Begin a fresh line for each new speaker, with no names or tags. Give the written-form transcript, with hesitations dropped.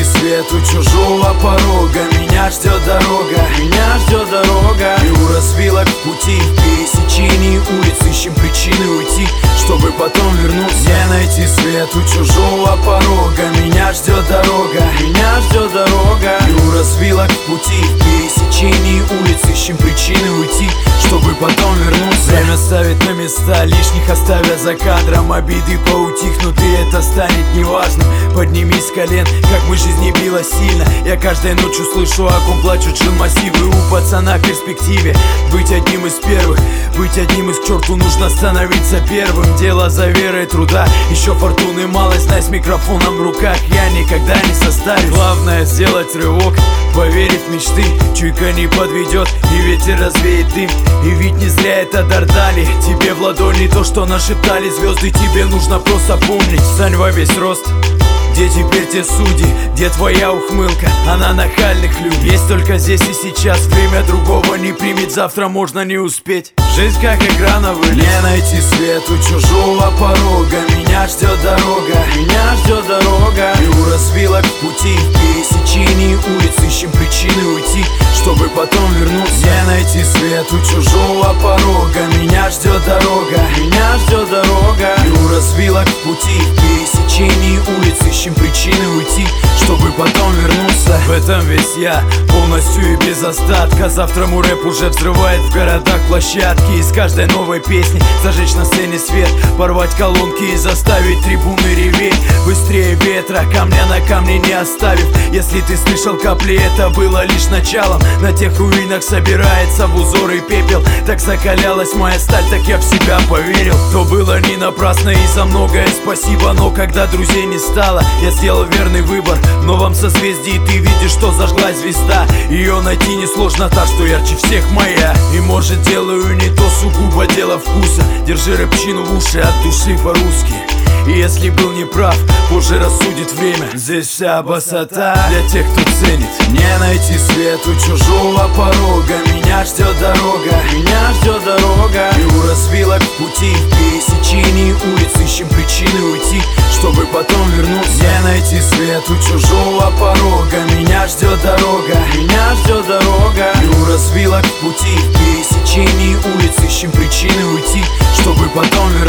свет у чужого порога. Меня ждет дорога, меня ждет дорога. И у развилок в пути, в пересечении улиц ищем причины уйти, чтобы потом вернуться. Где найти свет у чужого порога? Меня ждет дорога, меня ждет дорога. И у развилок в пути, в пересечении улиц ищем причины уйти, чтобы потом вернуться. Время ставит на места, лишних оставя за кадром. Обиды поутихнут, и это станет неважным. Поднимись с колен, как бы жизнь не била сильно. Я каждой ночью слышу, о ком плачут жилмассивы. У пацана в перспективе быть одним из первых, быть одним из, к черту нужно становиться первым. Дело за верой труда, еще фортуны мало, знай, с микрофоном в руках я никогда не состарюсь. Главное сделать рывок, поверив в мечты. Чуйка не подведет, и ветер развеет дым. И ведь не зря это дар дали тебе в ладони то, что нашептали звезды. Тебе нужно просто помнить, встань во весь рост. Где теперь те судьи, где твоя ухмылка? Она нахальных людей. Есть только здесь и сейчас, время другого не примет, завтра можно не успеть. Жизнь как экрановый лист. Не найти свет у чужого порога. Меня ждет дорога, меня ждет дорога. И у развилок в пути, в пересечении улиц ищем причины уйти, чтобы потом вернуться. Где найти свет у чужого порога? Меня ждет дорога, меня ждет дорога. И у развилок в пути, в пересечении улиц ищем причины уйти, чтобы потом вернуться. В этом весь я, полностью и без остатка. Завтра мой рэп уже взрывает в городах площадки. Из каждой новой песни зажечь на сцене свет, порвать колонки и заставить трибуны реветь. Быстрее ветра, камня на камне не оставив. Если ты слышал капли, это было лишь началом. На тех руинах собирается в узоры пепел. Так закалялась моя сталь, так я в себя поверил. То было не напрасно, и за многое спасибо. Но когда друзей не стало, я сделал верный выбор. В новом созвездии ты видишь, что зажглась звезда. Ее найти несложно, та, что ярче всех моя. И может делаю не то, сугубо дело вкуса. Держи рэпчину в уши, от души по-русски. И если был неправ, позже рассудит время. Здесь вся басота для тех, кто ценит. Не найти свет у чужого порога. Меня ждет дорога, меня ждет дорога. И у развилок в пути, в пересечении улиц ищем причины уйти, чтобы потом вернуться. Где найти свет у чужого порога? Меня ждет дорога, меня ждет дорога. И у развилок в пути, в пересечении улиц ищем причины уйти, чтобы потом вернуться.